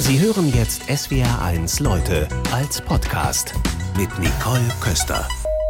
Sie hören jetzt SWR1 Leute als Podcast mit Nicole Köster.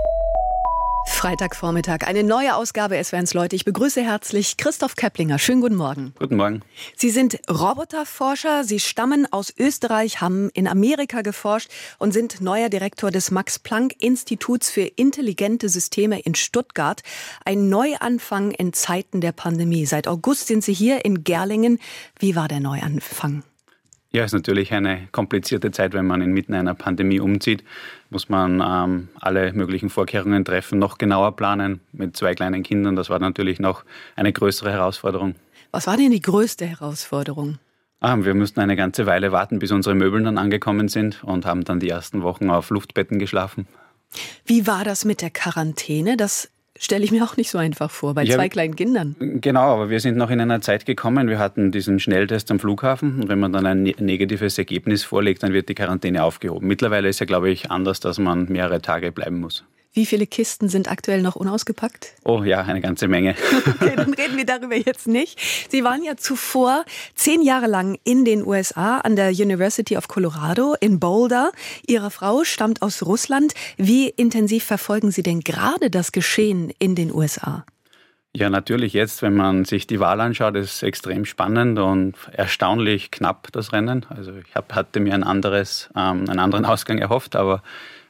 Freitagvormittag, eine neue Ausgabe SWR1 Leute. Ich begrüße herzlich Christoph Köpplinger. Schönen guten Morgen. Guten Morgen. Sie sind Roboterforscher, Sie stammen aus Österreich, haben in Amerika geforscht und sind neuer Direktor des Max-Planck-Instituts für intelligente Systeme in Stuttgart. Ein Neuanfang in Zeiten der Pandemie. Seit August sind Sie hier in Gerlingen. Wie war der Neuanfang? Ja, ist natürlich eine komplizierte Zeit, wenn man inmitten einer Pandemie umzieht. Muss man alle möglichen Vorkehrungen treffen, noch genauer planen mit 2 kleinen Kindern. Das war natürlich noch eine größere Herausforderung. Was war denn die größte Herausforderung? Wir mussten eine ganze Weile warten, bis unsere Möbel dann angekommen sind und haben dann die ersten Wochen auf Luftbetten geschlafen. Wie war das mit der Quarantäne? Das stelle ich mir auch nicht so einfach vor, bei 2 kleinen Kindern. Genau, aber wir sind noch in einer Zeit gekommen. Wir hatten diesen Schnelltest am Flughafen und wenn man dann ein negatives Ergebnis vorlegt, dann wird die Quarantäne aufgehoben. Mittlerweile ist ja, glaube ich, anders, dass man mehrere Tage bleiben muss. Wie viele Kisten sind aktuell noch unausgepackt? Oh ja, eine ganze Menge. Okay, dann reden wir darüber jetzt nicht. Sie waren ja zuvor 10 Jahre lang in den USA an der University of Colorado in Boulder. Ihre Frau stammt aus Russland. Wie intensiv verfolgen Sie denn gerade das Geschehen in den USA? Ja, natürlich jetzt, wenn man sich die Wahl anschaut, ist es extrem spannend und erstaunlich knapp, das Rennen. Also ich hatte mir einen anderen Ausgang erhofft, aber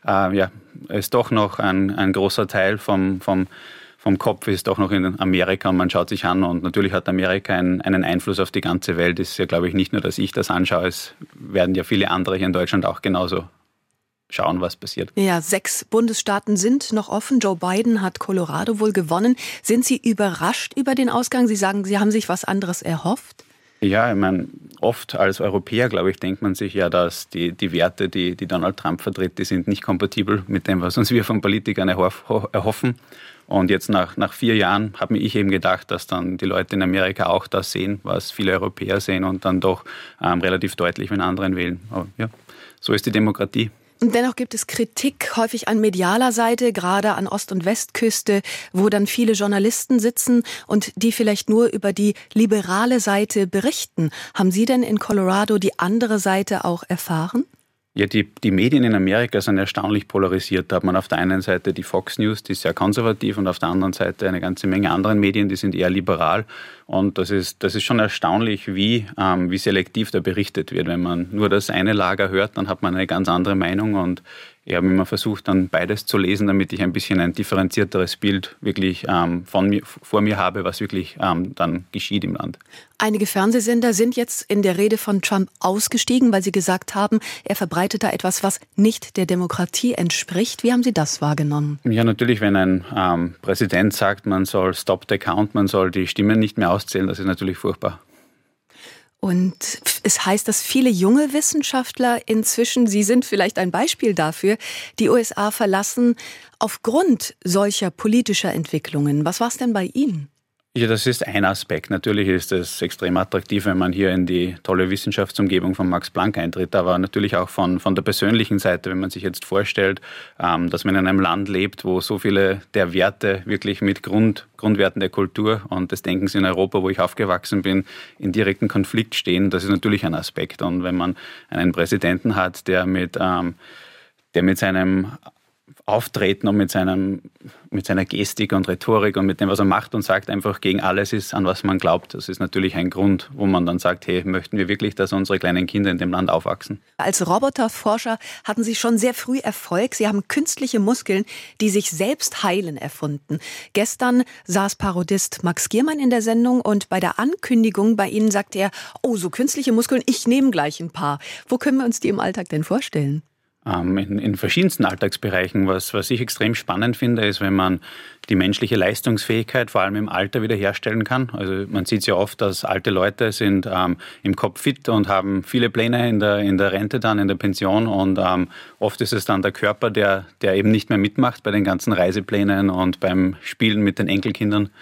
ist doch noch ein großer Teil vom Kopf ist doch noch in Amerika und man schaut sich an und natürlich hat Amerika einen Einfluss auf die ganze Welt. Es ist ja, glaube ich, nicht nur, dass ich das anschaue, es werden ja viele andere hier in Deutschland auch genauso schauen, was passiert. Ja, 6 Bundesstaaten sind noch offen. Joe Biden hat Colorado wohl gewonnen. Sind Sie überrascht über den Ausgang? Sie sagen, Sie haben sich was anderes erhofft? Ja, ich meine, oft als Europäer, glaube ich, denkt man sich ja, dass die Werte, die Donald Trump vertritt, die sind nicht kompatibel mit dem, was uns wir von Politikern erhoffen. Und jetzt nach 4 Jahren habe ich eben gedacht, dass dann die Leute in Amerika auch das sehen, was viele Europäer sehen und dann doch relativ deutlich mit anderen wählen. Aber ja, so ist die Demokratie. Und dennoch gibt es Kritik, häufig an medialer Seite, gerade an Ost- und Westküste, wo dann viele Journalisten sitzen und die vielleicht nur über die liberale Seite berichten. Haben Sie denn in Colorado die andere Seite auch erfahren? Ja, die Medien in Amerika sind erstaunlich polarisiert. Da hat man auf der einen Seite die Fox News, die ist sehr konservativ, und auf der anderen Seite eine ganze Menge anderen Medien, die sind eher liberal. Und das ist schon erstaunlich, wie selektiv da berichtet wird. Wenn man nur das eine Lager hört, dann hat man eine ganz andere Meinung. Und ich habe immer versucht, dann beides zu lesen, damit ich ein bisschen ein differenzierteres Bild wirklich vor mir habe, was wirklich dann geschieht im Land. Einige Fernsehsender sind jetzt in der Rede von Trump ausgestiegen, weil sie gesagt haben, er verbreitet da etwas, was nicht der Demokratie entspricht. Wie haben Sie das wahrgenommen? Ja, natürlich, wenn ein Präsident sagt, man soll stop the count, man soll die Stimmen nicht mehr auszählen, das ist natürlich furchtbar. Und es heißt, dass viele junge Wissenschaftler inzwischen, Sie sind vielleicht ein Beispiel dafür, die USA verlassen aufgrund solcher politischer Entwicklungen. Was war es denn bei Ihnen? Ja, das ist ein Aspekt. Natürlich ist es extrem attraktiv, wenn man hier in die tolle Wissenschaftsumgebung von Max Planck eintritt, aber natürlich auch von der persönlichen Seite, wenn man sich jetzt vorstellt, dass man in einem Land lebt, wo so viele der Werte wirklich mit Grundwerten der Kultur und des Denkens in Europa, wo ich aufgewachsen bin, in direkten Konflikt stehen, das ist natürlich ein Aspekt. Und wenn man einen Präsidenten hat, der mit seinem Auftreten und mit seiner Gestik und Rhetorik und mit dem, was er macht und sagt, einfach gegen alles ist, an was man glaubt. Das ist natürlich ein Grund, wo man dann sagt, hey, möchten wir wirklich, dass unsere kleinen Kinder in dem Land aufwachsen? Als Roboterforscher hatten Sie schon sehr früh Erfolg. Sie haben künstliche Muskeln, die sich selbst heilen, erfunden. Gestern saß Parodist Max Giermann in der Sendung und bei der Ankündigung bei Ihnen sagte er, oh, so künstliche Muskeln, ich nehme gleich ein paar. Wo können wir uns die im Alltag denn vorstellen? In verschiedensten Alltagsbereichen. Was ich extrem spannend finde, ist, wenn man die menschliche Leistungsfähigkeit vor allem im Alter wiederherstellen kann. Also man sieht ja oft, dass alte Leute sind im Kopf fit und haben viele Pläne in der Rente dann, in der Pension, und oft ist es dann der Körper, der eben nicht mehr mitmacht bei den ganzen Reiseplänen und beim Spielen mit den Enkelkindern.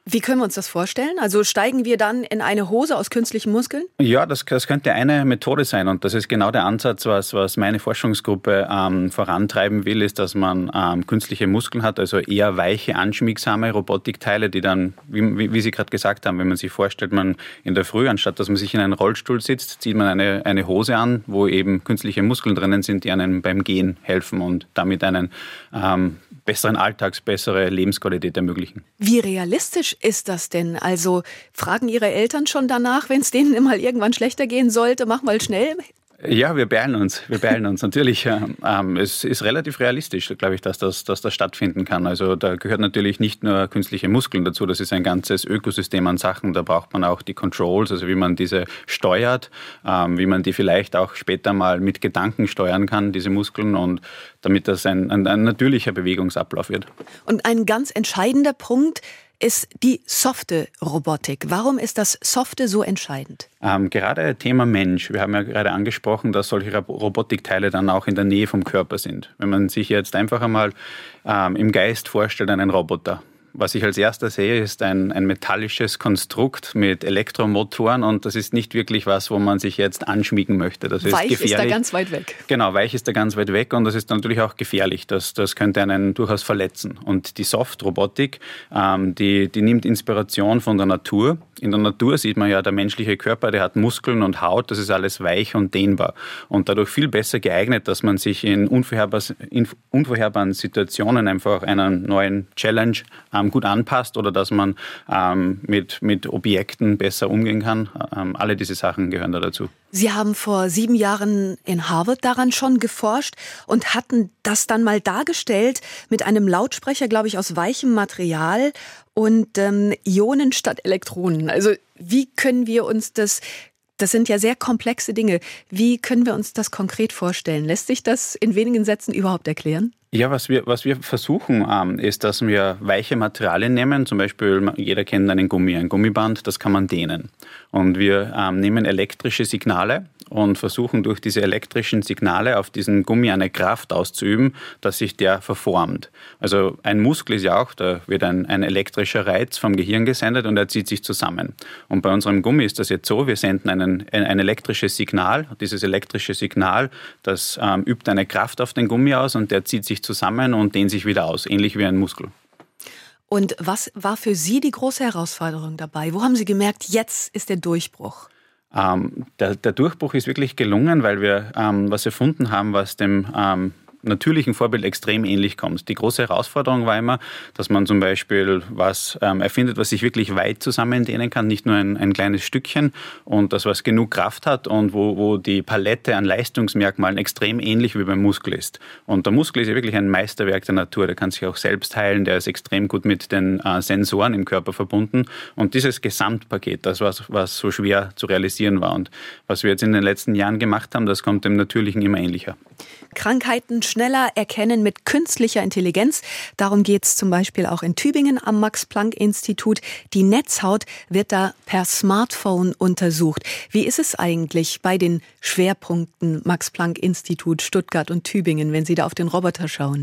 Wie können wir uns das vorstellen? Also steigen wir dann in eine Hose aus künstlichen Muskeln? Ja, das könnte eine Methode sein und das ist genau der Ansatz, was meine Forschungsgruppe vorantreiben will, ist, dass man künstliche Muskeln hat, also eher weiche, anschmiegsame Robotikteile, die dann, wie Sie gerade gesagt haben, wenn man sich vorstellt, man in der Früh, anstatt dass man sich in einen Rollstuhl sitzt, zieht man eine Hose an, wo eben künstliche Muskeln drinnen sind, die einem beim Gehen helfen und damit einen besseren Alltags, bessere Lebensqualität ermöglichen. Wie realistisch ist das denn? Also fragen Ihre Eltern schon danach, wenn es denen mal irgendwann schlechter gehen sollte, mach mal schnell? Ja, wir beeilen uns. Natürlich, es ist relativ realistisch, glaube ich, dass das stattfinden kann. Also da gehört natürlich nicht nur künstliche Muskeln dazu, das ist ein ganzes Ökosystem an Sachen. Da braucht man auch die Controls, also wie man diese steuert, wie man die vielleicht auch später mal mit Gedanken steuern kann, diese Muskeln, und damit das ein natürlicher Bewegungsablauf wird. Und ein ganz entscheidender Punkt ist die softe Robotik. Warum ist das Softe so entscheidend? Gerade Thema Mensch. Wir haben ja gerade angesprochen, dass solche Robotikteile dann auch in der Nähe vom Körper sind. Wenn man sich jetzt einfach einmal im Geist vorstellt, einen Roboter. Was ich als erster sehe, ist ein metallisches Konstrukt mit Elektromotoren und das ist nicht wirklich was, wo man sich jetzt anschmiegen möchte. Das ist weich gefährlich. Ist da ganz weit weg. Genau, weich ist da ganz weit weg und das ist natürlich auch gefährlich. Das könnte einen durchaus verletzen. Und die Soft-Robotik, die nimmt Inspiration von der Natur. In der Natur sieht man ja, der menschliche Körper, der hat Muskeln und Haut, das ist alles weich und dehnbar. Und dadurch viel besser geeignet, dass man sich in unvorherbaren Situationen einfach einer neuen Challenge gut anpasst oder dass man mit Objekten besser umgehen kann. Alle diese Sachen gehören da dazu. Sie haben vor 7 Jahren in Harvard daran schon geforscht und hatten das dann mal dargestellt mit einem Lautsprecher, glaube ich, aus weichem Material und Ionen statt Elektronen. Also wie können wir uns das sind ja sehr komplexe Dinge, wie können wir uns das konkret vorstellen? Lässt sich das in wenigen Sätzen überhaupt erklären? Ja, was wir versuchen, ist, dass wir weiche Materialien nehmen. Zum Beispiel, jeder kennt ein Gummiband, das kann man dehnen. Und wir nehmen elektrische Signale und versuchen durch diese elektrischen Signale auf diesen Gummi eine Kraft auszuüben, dass sich der verformt. Also ein Muskel ist ja auch, da wird ein elektrischer Reiz vom Gehirn gesendet und er zieht sich zusammen. Und bei unserem Gummi ist das jetzt so, wir senden ein elektrisches Signal. Dieses elektrische Signal, das übt eine Kraft auf den Gummi aus und der zieht sich zusammen und dehnt sich wieder aus, ähnlich wie ein Muskel. Und was war für Sie die große Herausforderung dabei? Wo haben Sie gemerkt, jetzt ist der Durchbruch? Der Durchbruch ist wirklich gelungen, weil wir was erfunden haben, was dem natürlichen Vorbild extrem ähnlich kommt. Die große Herausforderung war immer, dass man zum Beispiel was erfindet, was sich wirklich weit zusammendehnen kann, nicht nur ein kleines Stückchen und das, was genug Kraft hat und wo die Palette an Leistungsmerkmalen extrem ähnlich wie beim Muskel ist. Und der Muskel ist ja wirklich ein Meisterwerk der Natur, der kann sich auch selbst heilen, der ist extrem gut mit den Sensoren im Körper verbunden und dieses Gesamtpaket, das was so schwer zu realisieren war und was wir jetzt in den letzten Jahren gemacht haben, das kommt dem Natürlichen immer ähnlicher. Krankheiten schneller erkennen mit künstlicher Intelligenz. Darum geht es zum Beispiel auch in Tübingen am Max-Planck-Institut. Die Netzhaut wird da per Smartphone untersucht. Wie ist es eigentlich bei den Schwerpunkten Max-Planck-Institut, Stuttgart und Tübingen, wenn Sie da auf den Roboter schauen?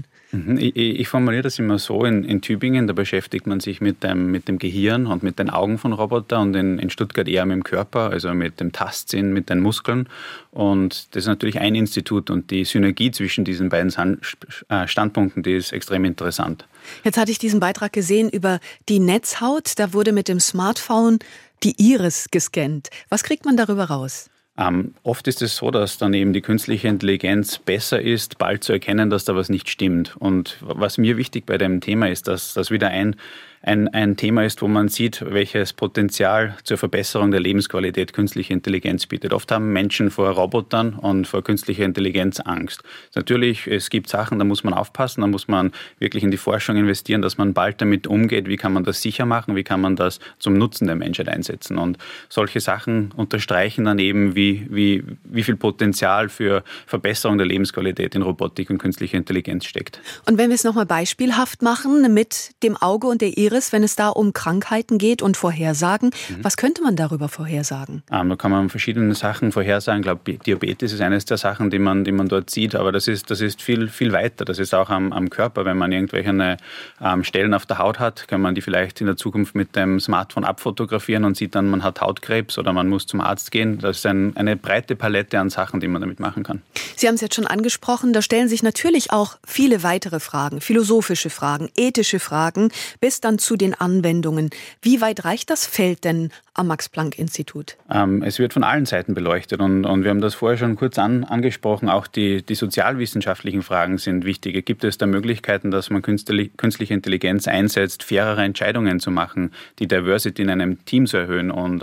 Ich formuliere das immer so, in Tübingen, da beschäftigt man sich mit dem Gehirn und mit den Augen von Robotern und in Stuttgart eher mit dem Körper, also mit dem Tastsinn, mit den Muskeln. Und das ist natürlich ein Institut und die Synergie zwischen diesen beiden Standpunkten, die ist extrem interessant. Jetzt hatte ich diesen Beitrag gesehen über die Netzhaut, da wurde mit dem Smartphone die Iris gescannt. Was kriegt man darüber raus? Oft ist es so, dass dann eben die künstliche Intelligenz besser ist, bald zu erkennen, dass da was nicht stimmt. Und was mir wichtig bei dem Thema ist, dass das wieder ein Thema ist, wo man sieht, welches Potenzial zur Verbesserung der Lebensqualität künstliche Intelligenz bietet. Oft haben Menschen vor Robotern und vor künstlicher Intelligenz Angst. Natürlich, es gibt Sachen, da muss man aufpassen, da muss man wirklich in die Forschung investieren, dass man bald damit umgeht, wie kann man das sicher machen, wie kann man das zum Nutzen der Menschheit einsetzen. Und solche Sachen unterstreichen dann eben, wie viel Potenzial für Verbesserung der Lebensqualität in Robotik und künstlicher Intelligenz steckt. Und wenn wir es nochmal beispielhaft machen, mit dem Auge und der Iris, Iris, wenn es da um Krankheiten geht und Vorhersagen. Was könnte man darüber vorhersagen? Da kann man verschiedene Sachen vorhersagen. Ich glaube, Diabetes ist eines der Sachen, die man dort sieht, aber das ist viel, viel weiter. Das ist auch am Körper. Wenn man irgendwelche Stellen auf der Haut hat, kann man die vielleicht in der Zukunft mit dem Smartphone abfotografieren und sieht dann, man hat Hautkrebs oder man muss zum Arzt gehen. Das ist eine breite Palette an Sachen, die man damit machen kann. Sie haben es jetzt schon angesprochen, da stellen sich natürlich auch viele weitere Fragen, philosophische Fragen, ethische Fragen, bis dann zu den Anwendungen. Wie weit reicht das Feld denn am Max-Planck-Institut? Es wird von allen Seiten beleuchtet und wir haben das vorher schon kurz angesprochen. Auch die sozialwissenschaftlichen Fragen sind wichtig. Gibt es da Möglichkeiten, dass man künstliche Intelligenz einsetzt, fairere Entscheidungen zu machen, die Diversity in einem Team zu erhöhen und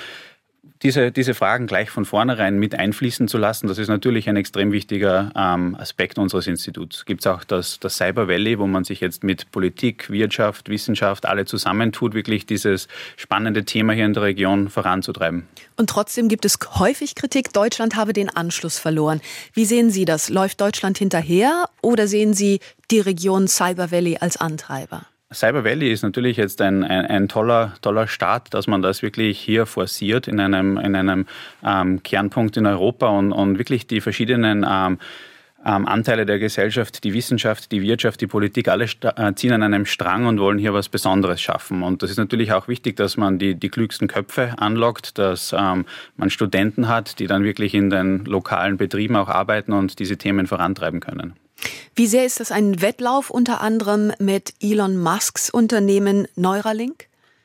diese Fragen gleich von vornherein mit einfließen zu lassen, das ist natürlich ein extrem wichtiger Aspekt unseres Instituts. Es gibt auch das Cyber Valley, wo man sich jetzt mit Politik, Wirtschaft, Wissenschaft alle zusammentut, wirklich dieses spannende Thema hier in der Region voranzutreiben. Und trotzdem gibt es häufig Kritik, Deutschland habe den Anschluss verloren. Wie sehen Sie das? Läuft Deutschland hinterher oder sehen Sie die Region Cyber Valley als Antreiber? Cyber Valley ist natürlich jetzt ein toller Start, dass man das wirklich hier forciert in einem Kernpunkt in Europa und wirklich die verschiedenen Anteile der Gesellschaft, die Wissenschaft, die Wirtschaft, die Politik, alle ziehen an einem Strang und wollen hier was Besonderes schaffen. Und das ist natürlich auch wichtig, dass man die klügsten Köpfe anlockt, dass man Studenten hat, die dann wirklich in den lokalen Betrieben auch arbeiten und diese Themen vorantreiben können. Wie sehr ist das ein Wettlauf unter anderem mit Elon Musks Unternehmen Neuralink?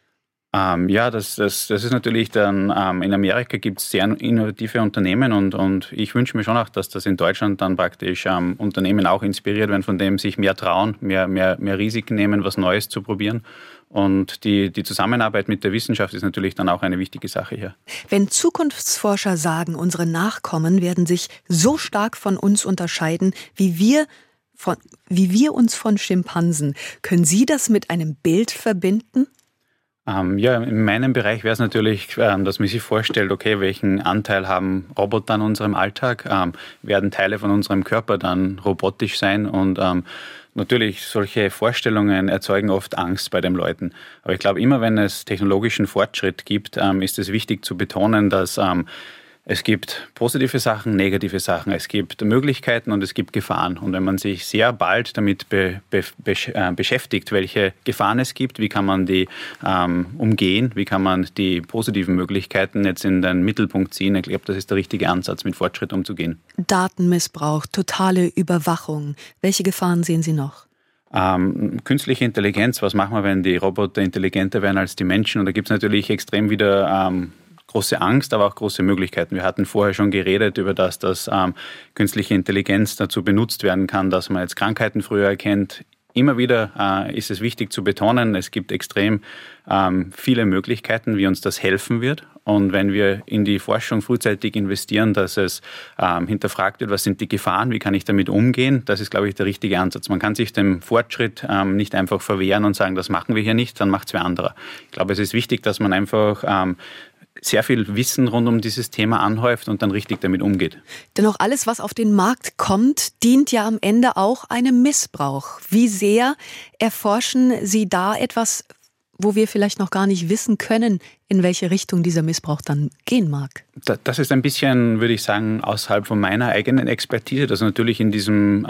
Das ist natürlich dann, in Amerika gibt es sehr innovative Unternehmen und ich wünsche mir schon auch, dass das in Deutschland dann praktisch Unternehmen auch inspiriert werden, von dem sich mehr trauen, mehr Risiken nehmen, was Neues zu probieren. Und die Zusammenarbeit mit der Wissenschaft ist natürlich dann auch eine wichtige Sache hier. Wenn Zukunftsforscher sagen, unsere Nachkommen werden sich so stark von uns unterscheiden, wie wir uns von Schimpansen, können Sie das mit einem Bild verbinden? In meinem Bereich wäre es natürlich, dass man sich vorstellt, okay, welchen Anteil haben Roboter in unserem Alltag? Werden Teile von unserem Körper dann robotisch sein? Und natürlich, solche Vorstellungen erzeugen oft Angst bei den Leuten. Aber ich glaube, immer wenn es technologischen Fortschritt gibt, ist es wichtig zu betonen, dass es gibt positive Sachen, negative Sachen, es gibt Möglichkeiten und es gibt Gefahren. Und wenn man sich sehr bald damit beschäftigt, welche Gefahren es gibt, wie kann man die umgehen, wie kann man die positiven Möglichkeiten jetzt in den Mittelpunkt ziehen, ich glaube, das ist der richtige Ansatz, mit Fortschritt umzugehen. Datenmissbrauch, totale Überwachung. Welche Gefahren sehen Sie noch? Künstliche Intelligenz, was machen wir, wenn die Roboter intelligenter werden als die Menschen? Und da gibt es natürlich extrem wieder große Angst, aber auch große Möglichkeiten. Wir hatten vorher schon geredet über das, dass künstliche Intelligenz dazu benutzt werden kann, dass man jetzt Krankheiten früher erkennt. Immer wieder ist es wichtig zu betonen, es gibt extrem viele Möglichkeiten, wie uns das helfen wird. Und wenn wir in die Forschung frühzeitig investieren, dass es hinterfragt wird, was sind die Gefahren, wie kann ich damit umgehen, das ist, glaube ich, der richtige Ansatz. Man kann sich dem Fortschritt nicht einfach verwehren und sagen, das machen wir hier nicht, dann macht es wer anderer. Ich glaube, es ist wichtig, dass man einfach sehr viel Wissen rund um dieses Thema anhäuft und dann richtig damit umgeht. Dennoch alles, was auf den Markt kommt, dient ja am Ende auch einem Missbrauch. Wie sehr erforschen Sie da etwas, wo wir vielleicht noch gar nicht wissen können, in welche Richtung dieser Missbrauch dann gehen mag? Das ist ein bisschen, würde ich sagen, außerhalb von meiner eigenen Expertise. Das ist natürlich in diesem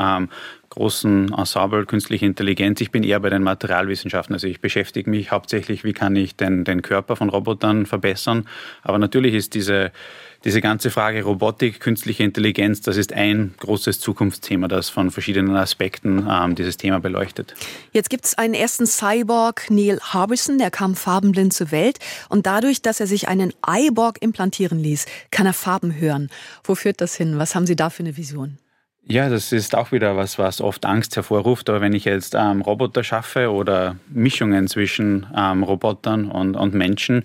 großen Ensemble künstliche Intelligenz. Ich bin eher bei den Materialwissenschaften. Also ich beschäftige mich hauptsächlich, wie kann ich den Körper von Robotern verbessern. Aber natürlich ist diese ganze Frage Robotik, künstliche Intelligenz, das ist ein großes Zukunftsthema, das von verschiedenen Aspekten dieses Thema beleuchtet. Jetzt gibt es einen ersten Cyborg, Neil Harbisson, der kam farbenblind zur Welt. Und dadurch, dass er sich einen Cyborg implantieren ließ, kann er Farben hören. Wo führt das hin? Was haben Sie da für eine Vision? Ja, das ist auch wieder was oft Angst hervorruft. Aber wenn ich jetzt Roboter schaffe oder Mischungen zwischen Robotern und Menschen,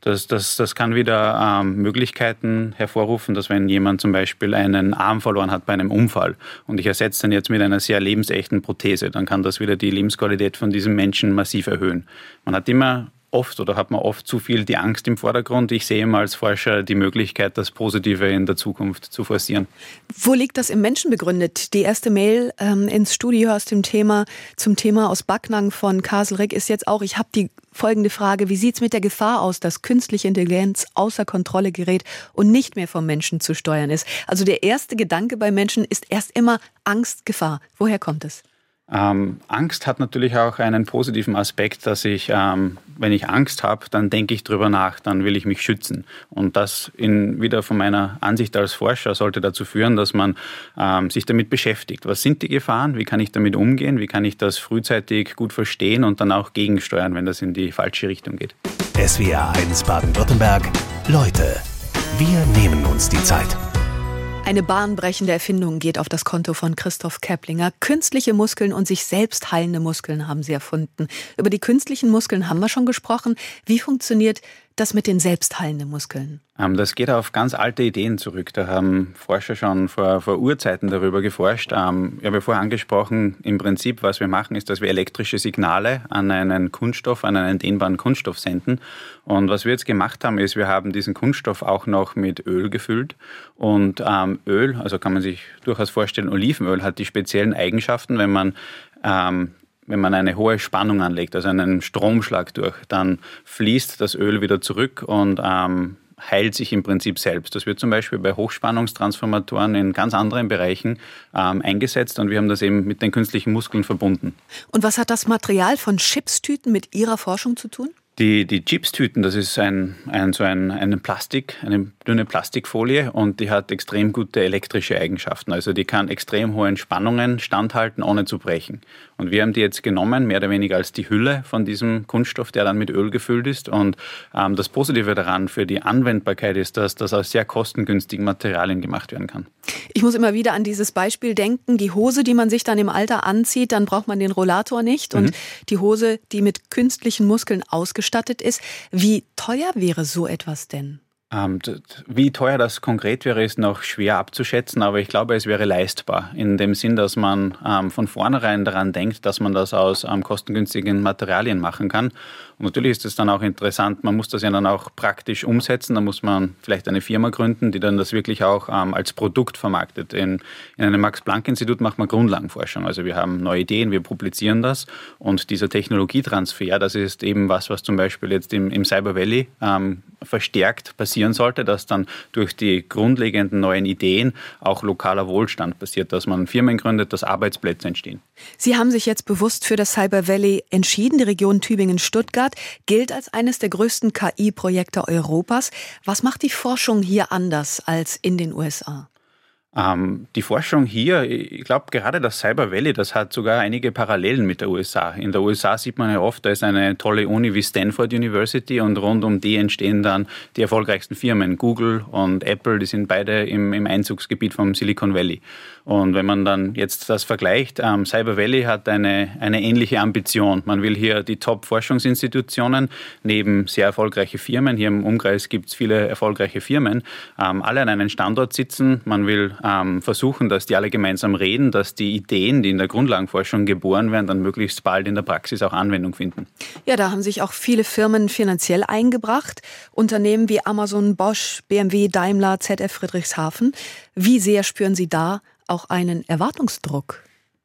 das kann wieder Möglichkeiten hervorrufen, dass wenn jemand zum Beispiel einen Arm verloren hat bei einem Unfall und ich ersetze den jetzt mit einer sehr lebensechten Prothese, dann kann das wieder die Lebensqualität von diesem Menschen massiv erhöhen. Man hat immer hat man oft zu viel die Angst im Vordergrund. Ich sehe immer als Forscher die Möglichkeit, das Positive in der Zukunft zu forcieren. Wo liegt das im Menschen begründet? Die erste Mail ins Studio zum Thema aus Backnang von Kaselrick ist jetzt auch, ich habe die folgende Frage: Wie sieht es mit der Gefahr aus, dass künstliche Intelligenz außer Kontrolle gerät und nicht mehr vom Menschen zu steuern ist? Also der erste Gedanke bei Menschen ist erst immer Angst, Gefahr. Woher kommt es? Angst hat natürlich auch einen positiven Aspekt, dass ich, wenn ich Angst habe, dann denke ich drüber nach, dann will ich mich schützen. Und das wieder von meiner Ansicht als Forscher sollte dazu führen, dass man sich damit beschäftigt. Was sind die Gefahren? Wie kann ich damit umgehen? Wie kann ich das frühzeitig gut verstehen und dann auch gegensteuern, wenn das in die falsche Richtung geht? SWR 1 Baden-Württemberg. Leute, wir nehmen uns die Zeit. Eine bahnbrechende Erfindung geht auf das Konto von Christoph Käpplinger. Künstliche Muskeln und sich selbst heilende Muskeln haben sie erfunden. Über die künstlichen Muskeln haben wir schon gesprochen. Wie funktioniert das mit den selbstheilenden Muskeln? Das geht auf ganz alte Ideen zurück. Da haben Forscher schon vor Urzeiten darüber geforscht. Ich habe ja vorher angesprochen, im Prinzip, was wir machen, ist, dass wir elektrische Signale an einen Kunststoff, an einen dehnbaren Kunststoff senden. Und was wir jetzt gemacht haben, ist, wir haben diesen Kunststoff auch noch mit Öl gefüllt. Und Öl, also kann man sich durchaus vorstellen, Olivenöl hat die speziellen Eigenschaften, wenn man eine hohe Spannung anlegt, also einen Stromschlag durch, dann fließt das Öl wieder zurück und heilt sich im Prinzip selbst. Das wird zum Beispiel bei Hochspannungstransformatoren in ganz anderen Bereichen eingesetzt und wir haben das eben mit den künstlichen Muskeln verbunden. Und was hat das Material von Chipstüten mit Ihrer Forschung zu tun? Die Chipstüten, das ist eine dünne Plastikfolie und die hat extrem gute elektrische Eigenschaften. Also die kann extrem hohen Spannungen standhalten, ohne zu brechen. Und wir haben die jetzt genommen, mehr oder weniger als die Hülle von diesem Kunststoff, der dann mit Öl gefüllt ist. Und das Positive daran für die Anwendbarkeit ist, dass das aus sehr kostengünstigen Materialien gemacht werden kann. Ich muss immer wieder an dieses Beispiel denken, die Hose, die man sich dann im Alter anzieht, dann braucht man den Rollator nicht. Und die Hose, die mit künstlichen Muskeln ausgestattet ist. Wie teuer wäre so etwas denn? Wie teuer das konkret wäre, ist noch schwer abzuschätzen, aber ich glaube, es wäre leistbar. In dem Sinn, dass man von vornherein daran denkt, dass man das aus kostengünstigen Materialien machen kann. Und natürlich ist es dann auch interessant, man muss das ja dann auch praktisch umsetzen. Da muss man vielleicht eine Firma gründen, die dann das wirklich auch als Produkt vermarktet. In einem Max-Planck-Institut macht man Grundlagenforschung. Also wir haben neue Ideen, wir publizieren das. Und dieser Technologietransfer, das ist eben was zum Beispiel jetzt im Cyber Valley verstärkt passieren sollte, dass dann durch die grundlegenden neuen Ideen auch lokaler Wohlstand passiert, dass man Firmen gründet, dass Arbeitsplätze entstehen. Sie haben sich jetzt bewusst für das Cyber Valley entschieden. Die Region Tübingen-Stuttgart gilt als eines der größten KI-Projekte Europas. Was macht die Forschung hier anders als in den USA? Die Forschung hier, ich glaube gerade das Cyber Valley, das hat sogar einige Parallelen mit der USA. In der USA sieht man ja oft, da ist eine tolle Uni wie Stanford University und rund um die entstehen dann die erfolgreichsten Firmen. Google und Apple, die sind beide im Einzugsgebiet vom Silicon Valley. Und wenn man dann jetzt das vergleicht, Cyber Valley hat eine ähnliche Ambition. Man will hier die Top-Forschungsinstitutionen neben sehr erfolgreiche Firmen, hier im Umkreis gibt es viele erfolgreiche Firmen, alle an einen Standort sitzen. Man will versuchen, dass die alle gemeinsam reden, dass die Ideen, die in der Grundlagenforschung geboren werden, dann möglichst bald in der Praxis auch Anwendung finden. Ja, da haben sich auch viele Firmen finanziell eingebracht. Unternehmen wie Amazon, Bosch, BMW, Daimler, ZF Friedrichshafen. Wie sehr spüren Sie da auch einen Erwartungsdruck?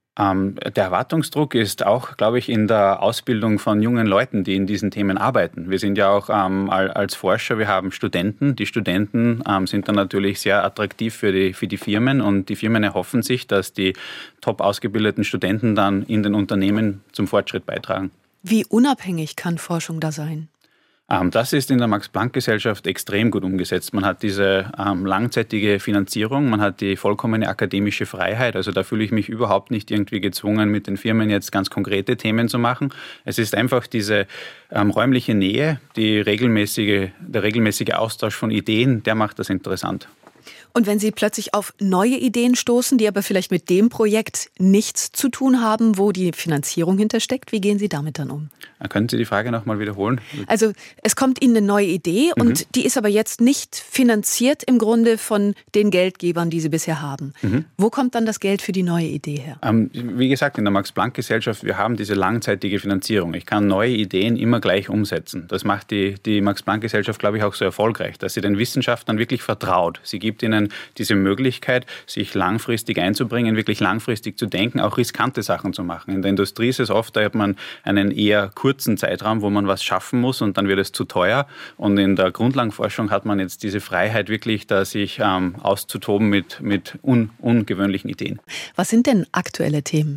Der Erwartungsdruck ist auch, glaube ich, in der Ausbildung von jungen Leuten, die in diesen Themen arbeiten. Wir sind ja auch als Forscher, wir haben Studenten. Die Studenten sind dann natürlich sehr attraktiv für die Firmen und die Firmen erhoffen sich, dass die top ausgebildeten Studenten dann in den Unternehmen zum Fortschritt beitragen. Wie unabhängig kann Forschung da sein? Das ist in der Max-Planck-Gesellschaft extrem gut umgesetzt. Man hat diese langzeitige Finanzierung, man hat die vollkommene akademische Freiheit. Also da fühle ich mich überhaupt nicht irgendwie gezwungen, mit den Firmen jetzt ganz konkrete Themen zu machen. Es ist einfach diese räumliche Nähe, der regelmäßige Austausch von Ideen, der macht das interessant. Und wenn Sie plötzlich auf neue Ideen stoßen, die aber vielleicht mit dem Projekt nichts zu tun haben, wo die Finanzierung hintersteckt, wie gehen Sie damit dann um? Können Sie die Frage nochmal wiederholen? Also es kommt Ihnen eine neue Idee und die ist aber jetzt nicht finanziert im Grunde von den Geldgebern, die Sie bisher haben. Wo kommt dann das Geld für die neue Idee her? Wie gesagt, in der Max-Planck-Gesellschaft, wir haben diese langzeitige Finanzierung. Ich kann neue Ideen immer gleich umsetzen. Das macht die Max-Planck-Gesellschaft, glaube ich, auch so erfolgreich, dass sie den Wissenschaftlern wirklich vertraut. Sie gibt ihnen diese Möglichkeit, sich langfristig einzubringen, wirklich langfristig zu denken, auch riskante Sachen zu machen. In der Industrie ist es oft, da hat man einen eher kurzen Zeitraum, wo man was schaffen muss und dann wird es zu teuer. Und in der Grundlagenforschung hat man jetzt diese Freiheit wirklich, da sich auszutoben mit ungewöhnlichen Ideen. Was sind denn aktuelle Themen?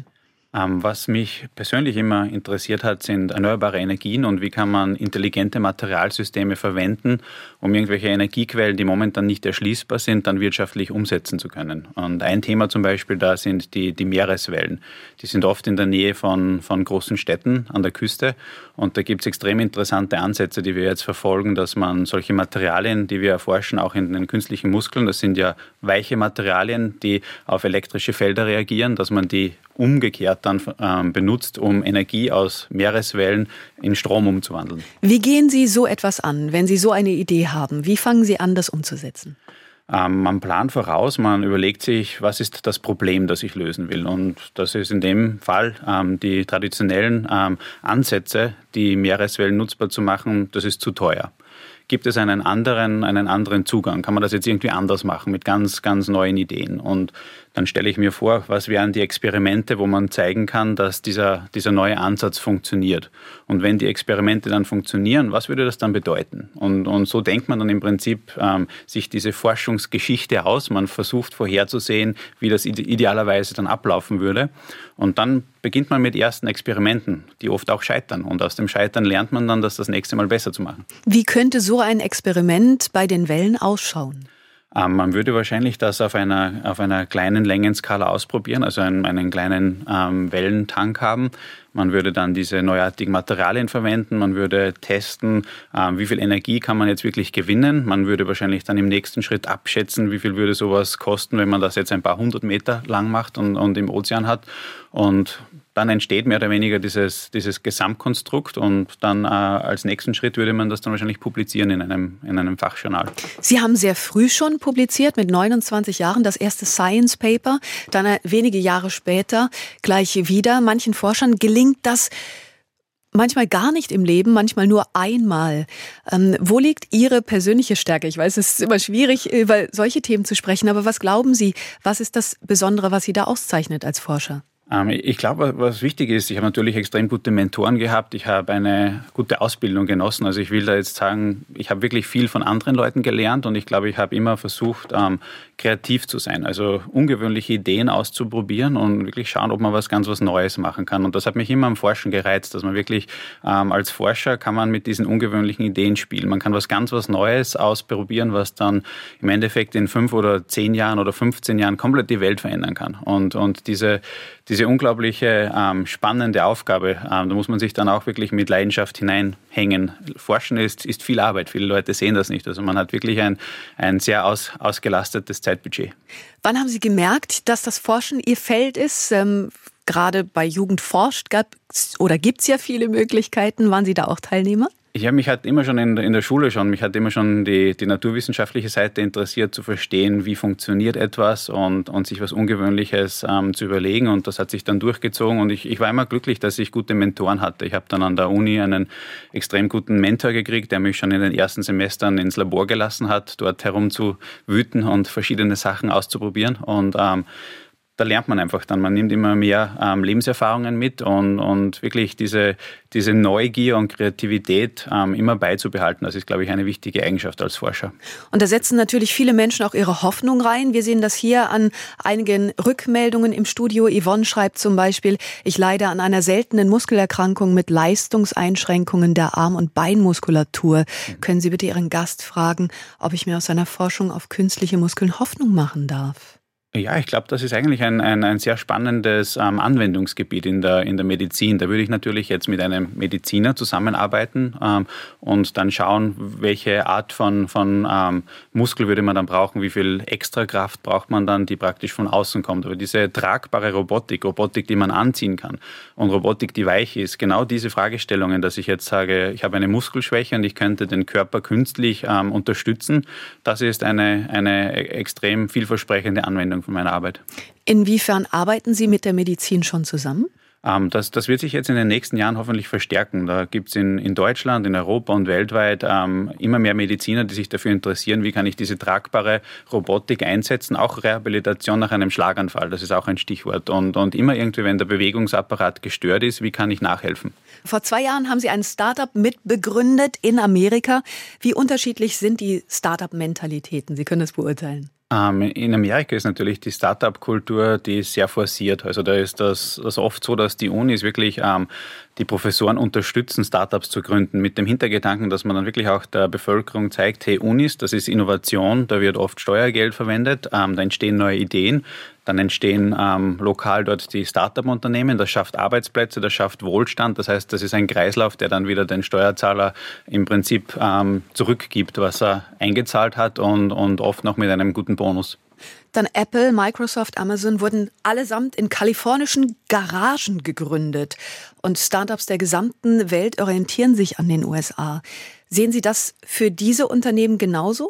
Was mich persönlich immer interessiert hat, sind erneuerbare Energien und wie kann man intelligente Materialsysteme verwenden, um irgendwelche Energiequellen, die momentan nicht erschließbar sind, dann wirtschaftlich umsetzen zu können. Und ein Thema zum Beispiel da sind die Meereswellen. Die sind oft in der Nähe von großen Städten an der Küste und da gibt es extrem interessante Ansätze, die wir jetzt verfolgen, dass man solche Materialien, die wir erforschen, auch in den künstlichen Muskeln, das sind ja weiche Materialien, die auf elektrische Felder reagieren, dass man die umgekehrt dann benutzt, um Energie aus Meereswellen in Strom umzuwandeln. Wie gehen Sie so etwas an, wenn Sie so eine Idee haben? Wie fangen Sie an, das umzusetzen? Man plant voraus, man überlegt sich, was ist das Problem, das ich lösen will. Und das ist in dem Fall die traditionellen Ansätze, die Meereswellen nutzbar zu machen, das ist zu teuer. Gibt es einen anderen Zugang? Kann man das jetzt irgendwie anders machen mit ganz, ganz neuen Ideen? Und dann stelle ich mir vor, was wären die Experimente, wo man zeigen kann, dass dieser neue Ansatz funktioniert. Und wenn die Experimente dann funktionieren, was würde das dann bedeuten? Und so denkt man dann im Prinzip sich diese Forschungsgeschichte aus. Man versucht vorherzusehen, wie das idealerweise dann ablaufen würde. Und dann beginnt man mit ersten Experimenten, die oft auch scheitern. Und aus dem Scheitern lernt man dann, das nächste Mal besser zu machen. Wie könnte so ein Experiment bei den Wellen ausschauen? Man würde wahrscheinlich das auf einer kleinen Längenskala ausprobieren, also einen kleinen Wellentank haben. Man würde dann diese neuartigen Materialien verwenden, man würde testen, wie viel Energie kann man jetzt wirklich gewinnen. Man würde wahrscheinlich dann im nächsten Schritt abschätzen, wie viel würde sowas kosten, wenn man das jetzt ein paar 100 Meter lang macht und im Ozean hat. Und dann entsteht mehr oder weniger dieses Gesamtkonstrukt und dann als nächsten Schritt würde man das dann wahrscheinlich publizieren in einem Fachjournal. Sie haben sehr früh schon publiziert, mit 29 Jahren, das erste Science Paper, dann wenige Jahre später gleich wieder. Manchen Forschern gelingt das manchmal gar nicht im Leben, manchmal nur einmal. Wo liegt Ihre persönliche Stärke? Ich weiß, es ist immer schwierig, über solche Themen zu sprechen, aber was glauben Sie, was ist das Besondere, was Sie da auszeichnet als Forscher? Ich glaube, was wichtig ist, ich habe natürlich extrem gute Mentoren gehabt, ich habe eine gute Ausbildung genossen. Also ich will da jetzt sagen, ich habe wirklich viel von anderen Leuten gelernt und ich glaube, ich habe immer versucht, kreativ zu sein. Also ungewöhnliche Ideen auszuprobieren und wirklich schauen, ob man was Neues machen kann. Und das hat mich immer am Forschen gereizt, dass man wirklich als Forscher kann man mit diesen ungewöhnlichen Ideen spielen. Man kann was Neues ausprobieren, was dann im Endeffekt in 5 oder 10 Jahren oder 15 Jahren komplett die Welt verändern kann. Und diese unglaubliche, spannende Aufgabe, da muss man sich dann auch wirklich mit Leidenschaft hineinhängen. Forschen ist viel Arbeit, viele Leute sehen das nicht. Also man hat wirklich ein sehr ausgelastetes Zeitbudget. Wann haben Sie gemerkt, dass das Forschen Ihr Feld ist? Gerade bei Jugend forscht gibt es ja viele Möglichkeiten. Waren Sie da auch Teilnehmer? Mich hat immer schon in der Schule mich hat immer schon die naturwissenschaftliche Seite interessiert, zu verstehen, wie funktioniert etwas und sich was Ungewöhnliches zu überlegen. Und das hat sich dann durchgezogen. Und ich war immer glücklich, dass ich gute Mentoren hatte. Ich habe dann an der Uni einen extrem guten Mentor gekriegt, der mich schon in den ersten Semestern ins Labor gelassen hat, dort herumzuwüten und verschiedene Sachen auszuprobieren. Und da lernt man einfach dann. Man nimmt immer mehr Lebenserfahrungen mit und wirklich diese Neugier und Kreativität immer beizubehalten. Das ist, glaube ich, eine wichtige Eigenschaft als Forscher. Und da setzen natürlich viele Menschen auch ihre Hoffnung rein. Wir sehen das hier an einigen Rückmeldungen im Studio. Yvonne schreibt zum Beispiel, ich leide an einer seltenen Muskelerkrankung mit Leistungseinschränkungen der Arm- und Beinmuskulatur. Können Sie bitte Ihren Gast fragen, ob ich mir aus seiner Forschung auf künstliche Muskeln Hoffnung machen darf? Ja, ich glaube, das ist eigentlich ein sehr spannendes Anwendungsgebiet in der Medizin. Da würde ich natürlich jetzt mit einem Mediziner zusammenarbeiten und dann schauen, welche Art von Muskel würde man dann brauchen, wie viel Extrakraft braucht man dann, die praktisch von außen kommt. Aber diese tragbare Robotik, die man anziehen kann und Robotik, die weich ist, genau diese Fragestellungen, dass ich jetzt sage, ich habe eine Muskelschwäche und ich könnte den Körper künstlich unterstützen, das ist eine extrem vielversprechende Anwendung von meiner Arbeit. Inwiefern arbeiten Sie mit der Medizin schon zusammen? Das wird sich jetzt in den nächsten Jahren hoffentlich verstärken. Da gibt es in Deutschland, in Europa und weltweit immer mehr Mediziner, die sich dafür interessieren, wie kann ich diese tragbare Robotik einsetzen. Auch Rehabilitation nach einem Schlaganfall, das ist auch ein Stichwort. Und immer irgendwie, wenn der Bewegungsapparat gestört ist, wie kann ich nachhelfen? Vor 2 Jahren haben Sie ein Startup mitbegründet in Amerika. Wie unterschiedlich sind die Startup-Mentalitäten? Sie können das beurteilen. In Amerika ist natürlich die Startup-Kultur, die ist sehr forciert. Also da ist das oft so, dass die Unis wirklich die Professoren unterstützen, Startups zu gründen, mit dem Hintergedanken, dass man dann wirklich auch der Bevölkerung zeigt, hey, Unis, das ist Innovation, da wird oft Steuergeld verwendet, da entstehen neue Ideen, dann entstehen lokal dort die Startup-Unternehmen, das schafft Arbeitsplätze, das schafft Wohlstand. Das heißt, das ist ein Kreislauf, der dann wieder den Steuerzahler im Prinzip zurückgibt, was er eingezahlt hat und oft noch mit einem guten Bonus. Dann Apple, Microsoft, Amazon wurden allesamt in kalifornischen Garagen gegründet. Und Startups der gesamten Welt orientieren sich an den USA. Sehen Sie das für diese Unternehmen genauso?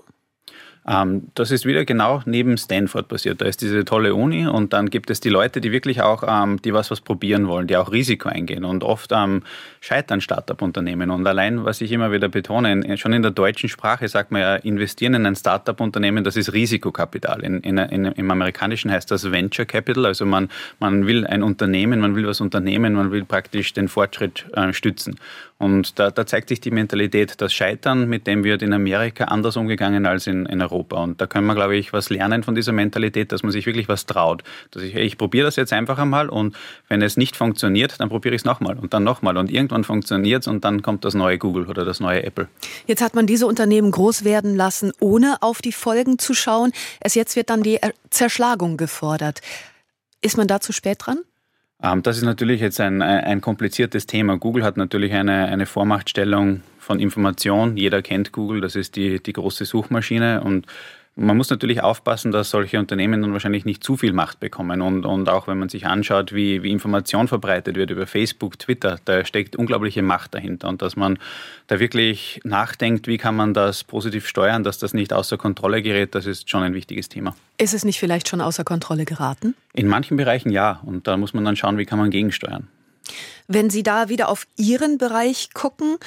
Das ist wieder genau neben Stanford passiert. Da ist diese tolle Uni und dann gibt es die Leute, die wirklich auch die was probieren wollen, die auch Risiko eingehen und oft scheitern Startup-Unternehmen. Und allein, was ich immer wieder betone, schon in der deutschen Sprache sagt man ja, investieren in ein Startup-Unternehmen, das ist Risikokapital. Im Amerikanischen heißt das Venture Capital, also man will ein Unternehmen, man will was unternehmen, man will praktisch den Fortschritt stützen. Und da zeigt sich die Mentalität, das Scheitern, mit dem wird in Amerika anders umgegangen als in Europa. Und da können wir, glaube ich, was lernen von dieser Mentalität, dass man sich wirklich was traut. Dass ich probiere das jetzt einfach einmal und wenn es nicht funktioniert, dann probiere ich es nochmal und dann nochmal. Und irgendwann funktioniert es und dann kommt das neue Google oder das neue Apple. Jetzt hat man diese Unternehmen groß werden lassen, ohne auf die Folgen zu schauen. Jetzt wird dann die Zerschlagung gefordert. Ist man da zu spät dran? Das ist natürlich jetzt ein kompliziertes Thema. Google hat natürlich eine Vormachtstellung von Information. Jeder kennt Google, das ist die große Suchmaschine. Und man muss natürlich aufpassen, dass solche Unternehmen dann wahrscheinlich nicht zu viel Macht bekommen. Und auch wenn man sich anschaut, wie Information verbreitet wird über Facebook, Twitter, da steckt unglaubliche Macht dahinter. Und dass man da wirklich nachdenkt, wie kann man das positiv steuern, dass das nicht außer Kontrolle gerät, das ist schon ein wichtiges Thema. Ist es nicht vielleicht schon außer Kontrolle geraten? In manchen Bereichen ja. Und da muss man dann schauen, wie kann man gegensteuern. Wenn Sie da wieder auf Ihren Bereich gucken,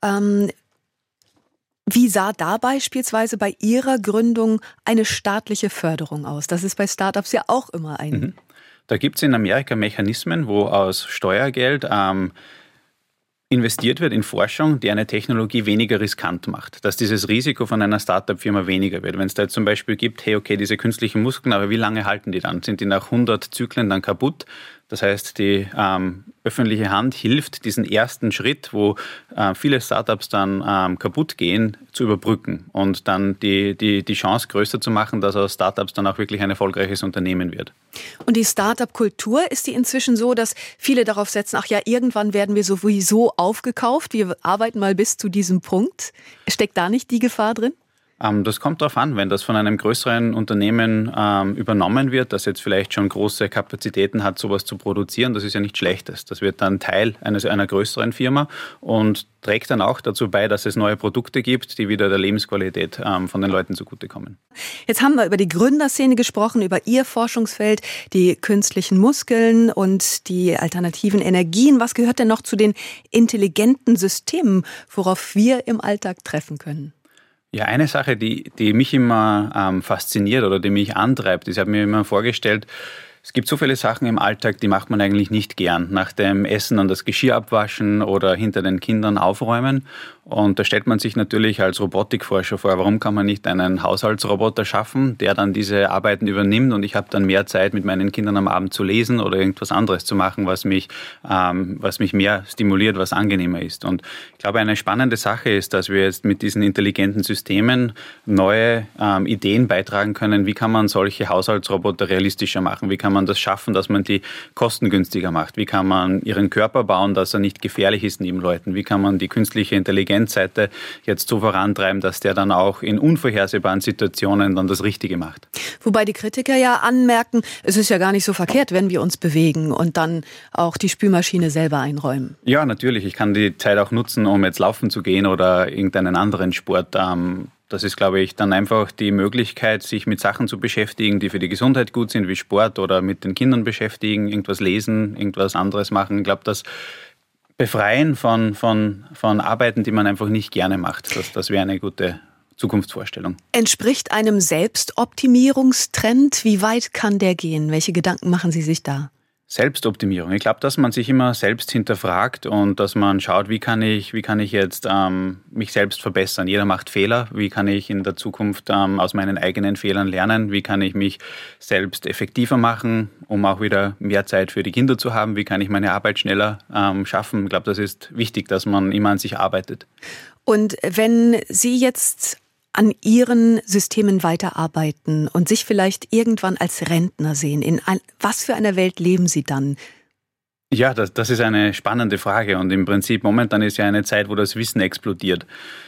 wie sah da beispielsweise bei Ihrer Gründung eine staatliche Förderung aus? Das ist bei Startups ja auch immer ein. Da gibt es in Amerika Mechanismen, wo aus Steuergeld investiert wird in Forschung, die eine Technologie weniger riskant macht, dass dieses Risiko von einer Startup-Firma weniger wird. Wenn es da jetzt zum Beispiel gibt, hey, okay, diese künstlichen Muskeln, aber wie lange halten die dann? Sind die nach 100 Zyklen dann kaputt? Das heißt, die öffentliche Hand hilft, diesen ersten Schritt, wo viele Startups dann kaputt gehen, zu überbrücken und dann die Chance größer zu machen, dass aus Startups dann auch wirklich ein erfolgreiches Unternehmen wird. Und die Startup-Kultur, ist die inzwischen so, dass viele darauf setzen, ach ja, irgendwann werden wir sowieso aufgekauft, wir arbeiten mal bis zu diesem Punkt. Steckt da nicht die Gefahr drin? Das kommt darauf an, wenn das von einem größeren Unternehmen übernommen wird, das jetzt vielleicht schon große Kapazitäten hat, sowas zu produzieren, das ist ja nichts Schlechtes. Das wird dann Teil einer größeren Firma und trägt dann auch dazu bei, dass es neue Produkte gibt, die wieder der Lebensqualität von den Leuten zugutekommen. Jetzt haben wir über die Gründerszene gesprochen, über Ihr Forschungsfeld, die künstlichen Muskeln und die alternativen Energien. Was gehört denn noch zu den intelligenten Systemen, worauf wir im Alltag treffen können? Ja, eine Sache, die mich immer fasziniert oder die mich antreibt, ist, ich habe mir immer vorgestellt, Es gibt so viele Sachen im Alltag, die macht man eigentlich nicht gern. Nach dem Essen dann das Geschirr abwaschen oder hinter den Kindern aufräumen. Und da stellt man sich natürlich als Robotikforscher vor, warum kann man nicht einen Haushaltsroboter schaffen, der dann diese Arbeiten übernimmt und ich habe dann mehr Zeit, mit meinen Kindern am Abend zu lesen oder irgendwas anderes zu machen, was mich mehr stimuliert, was angenehmer ist. Und ich glaube, eine spannende Sache ist, dass wir jetzt mit diesen intelligenten Systemen neue Ideen beitragen können. Wie kann man solche Haushaltsroboter realistischer machen? Wie kann man das schaffen, dass man die kostengünstiger macht? Wie kann man ihren Körper bauen, dass er nicht gefährlich ist neben Leuten? Wie kann man die künstliche Intelligenzseite jetzt so vorantreiben, dass der dann auch in unvorhersehbaren Situationen dann das Richtige macht? Wobei die Kritiker ja anmerken, es ist ja gar nicht so verkehrt, wenn wir uns bewegen und dann auch die Spülmaschine selber einräumen. Ja, natürlich. Ich kann die Zeit auch nutzen, um jetzt laufen zu gehen oder irgendeinen anderen Sport. Das ist, glaube ich, dann einfach die Möglichkeit, sich mit Sachen zu beschäftigen, die für die Gesundheit gut sind, wie Sport oder mit den Kindern beschäftigen, irgendwas lesen, irgendwas anderes machen. Ich glaube, das Befreien von Arbeiten, die man einfach nicht gerne macht, das wäre eine gute Zukunftsvorstellung. Entspricht einem Selbstoptimierungstrend? Wie weit kann der gehen? Welche Gedanken machen Sie sich da? Selbstoptimierung. Ich glaube, dass man sich immer selbst hinterfragt und dass man schaut, wie kann ich jetzt mich selbst verbessern. Jeder macht Fehler. Wie kann ich in der Zukunft aus meinen eigenen Fehlern lernen? Wie kann ich mich selbst effektiver machen, um auch wieder mehr Zeit für die Kinder zu haben? Wie kann ich meine Arbeit schneller schaffen? Ich glaube, das ist wichtig, dass man immer an sich arbeitet. Und wenn Sie jetzt an Ihren Systemen weiterarbeiten und sich vielleicht irgendwann als Rentner sehen, was für einer Welt leben Sie dann? Ja, das ist eine spannende Frage und im Prinzip momentan ist ja eine Zeit, wo das Wissen explodiert.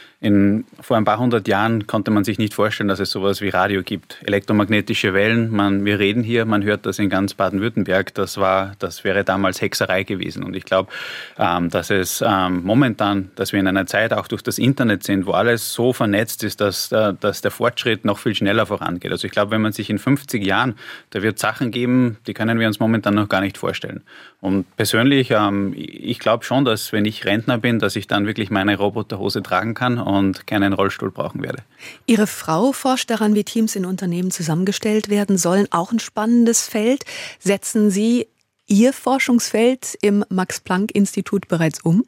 Vor ein paar hundert Jahren konnte man sich nicht vorstellen, dass es sowas wie Radio gibt. Elektromagnetische Wellen, wir reden hier, man hört das in ganz Baden-Württemberg, das wäre damals Hexerei gewesen. Und ich glaube, dass es momentan, dass wir in einer Zeit auch durch das Internet sind, wo alles so vernetzt ist, dass der Fortschritt noch viel schneller vorangeht. Also ich glaube, wenn man sich in 50 Jahren, da wird Sachen geben, die können wir uns momentan noch gar nicht vorstellen. Und persönlich, ich glaube schon, dass wenn ich Rentner bin, dass ich dann wirklich meine Roboterhose tragen kann und keinen Rollstuhl brauchen werde. Ihre Frau forscht daran, wie Teams in Unternehmen zusammengestellt werden sollen. Auch ein spannendes Feld. Setzen Sie Ihr Forschungsfeld im Max-Planck-Institut bereits um?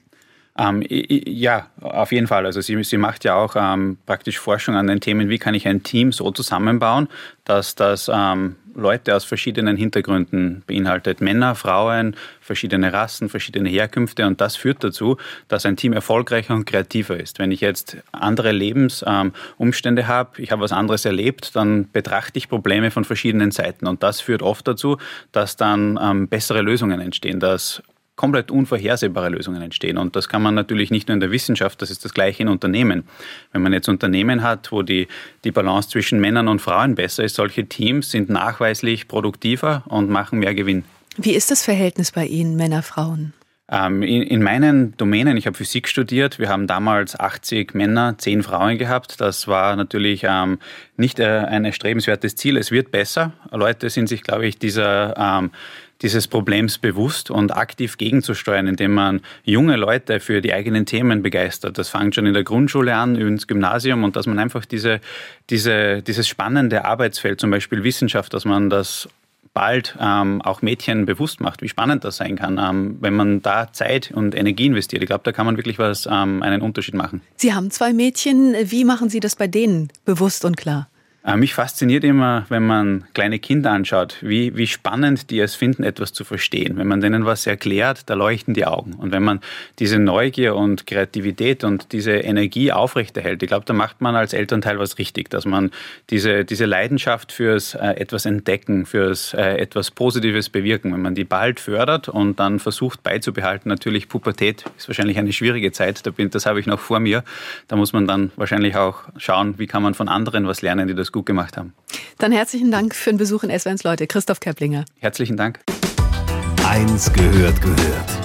Ja, auf jeden Fall. Also sie macht ja auch praktisch Forschung an den Themen, wie kann ich ein Team so zusammenbauen, dass das Leute aus verschiedenen Hintergründen beinhaltet. Männer, Frauen, verschiedene Rassen, verschiedene Herkünfte. Und das führt dazu, dass ein Team erfolgreicher und kreativer ist. Wenn ich jetzt andere Lebensumstände habe, ich habe was anderes erlebt, dann betrachte ich Probleme von verschiedenen Seiten. Und das führt oft dazu, dass dann bessere Lösungen entstehen, dass komplett unvorhersehbare Lösungen entstehen. Und das kann man natürlich nicht nur in der Wissenschaft, das ist das Gleiche in Unternehmen. Wenn man jetzt Unternehmen hat, wo die Balance zwischen Männern und Frauen besser ist, solche Teams sind nachweislich produktiver und machen mehr Gewinn. Wie ist das Verhältnis bei Ihnen, Männer, Frauen? In meinen Domänen, ich habe Physik studiert, wir haben damals 80 Männer, 10 Frauen gehabt. Das war natürlich nicht ein erstrebenswertes Ziel. Es wird besser. Leute sind sich, glaube ich, dieses Problems bewusst und aktiv gegenzusteuern, indem man junge Leute für die eigenen Themen begeistert. Das fängt schon in der Grundschule an, ins Gymnasium und dass man einfach dieses spannende Arbeitsfeld, zum Beispiel Wissenschaft, dass man das bald auch Mädchen bewusst macht, wie spannend das sein kann, wenn man da Zeit und Energie investiert. Ich glaube, da kann man wirklich einen Unterschied machen. Sie haben 2 Mädchen. Wie machen Sie das bei denen bewusst und klar? Mich fasziniert immer, wenn man kleine Kinder anschaut, wie spannend die es finden, etwas zu verstehen. Wenn man denen was erklärt, da leuchten die Augen. Und wenn man diese Neugier und Kreativität und diese Energie aufrechterhält, ich glaube, da macht man als Elternteil was richtig, dass man diese Leidenschaft fürs etwas entdecken, fürs etwas Positives bewirken, wenn man die bald fördert und dann versucht beizubehalten. Natürlich, Pubertät ist wahrscheinlich eine schwierige Zeit, das habe ich noch vor mir. Da muss man dann wahrscheinlich auch schauen, wie kann man von anderen was lernen, die das gut gemacht haben. Dann herzlichen Dank für den Besuch in SWR1 Leute. Christoph Köpplinger. Herzlichen Dank. Eins gehört.